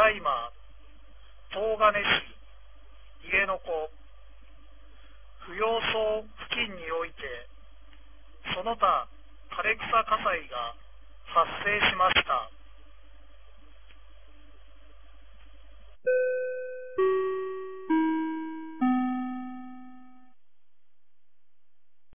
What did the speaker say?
だいま東金市家の子不要層付近においてその他枯れ草火災が発生しました。